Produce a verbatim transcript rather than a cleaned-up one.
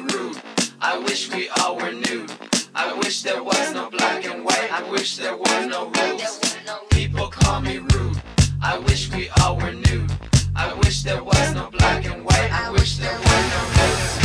rude. I wish we all were nude. I wish there was no black and white. I wish there were no rules. People call me rude. I wish we all were nude. I wish there was no black and white. I wish there were no rules.